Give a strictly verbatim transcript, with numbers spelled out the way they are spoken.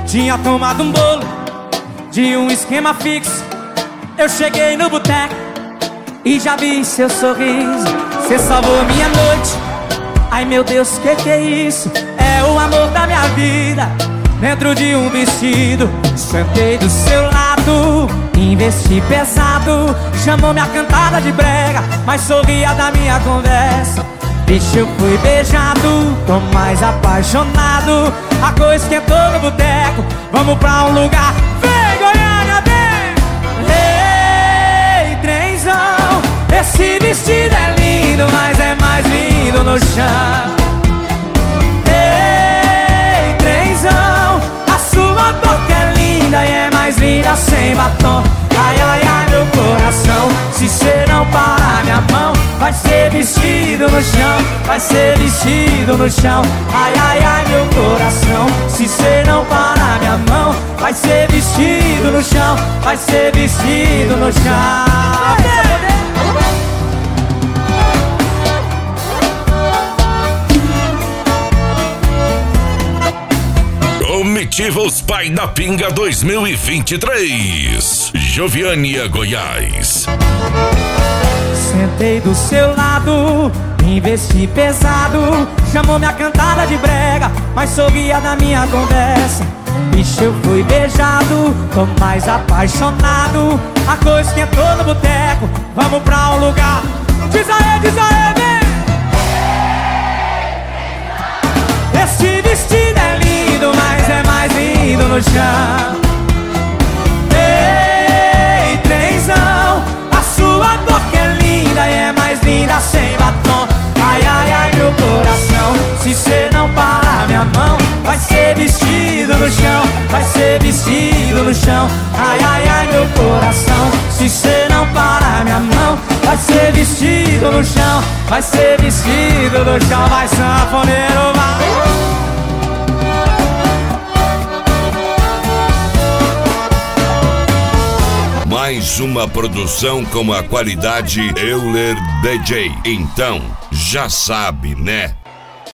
Tinha tomado um bolo de um esquema fixo. Eu cheguei no boteco e já vi seu sorriso. Cê salvou minha noite. Ai meu Deus, que que é isso? É o amor da minha vida dentro de um vestido. Sentei do seu lado, investi pesado. Chamou minha cantada de brega, mas sorria da minha conversa. Bicho, eu fui beijado, tô mais apaixonado. A coisa esquentou no boteco, vamos pra um lugar. Vem, Goiânia, vem! Ei, trenzão, esse vestido é lindo, mas é mais lindo no chão. Ei, trenzão, a sua boca é linda e é mais linda sem batom. Ai, ai, ai, meu coração, se cê não parar minha mão, vai ser vestido no chão, vai ser vestido no chão. Ai, ai, ai, meu coração, se cê não parar minha mão, vai ser vestido no chão, vai ser vestido no chão. Comitivos Pai da Pinga dois mil e vinte e três, Joviânia, Goiás. Sentei do seu lado, investi pesado. Chamou minha cantada de brega, mas sorria da minha conversa. Bicho, eu fui beijado, tô mais apaixonado. A coisa esquentou no boteco, vamos pra um lugar. Diz aê, diz aê, vem! Esse vestido é lindo, mas é mais lindo no chão. Ei, trenzão, a sua boca é linda e é mais linda sem batom. Ai, ai, ai, meu coração, se cê não parar minha mão, vai ser vestido no chão, vai ser vestido no chão. Ai, ai, ai, meu coração, se cê não parar minha mão, vai ser vestido no chão, vai ser vestido no chão. Vai, sanfoneiro, vai! Mais uma produção com a qualidade Euler D J. Então, já sabe, né?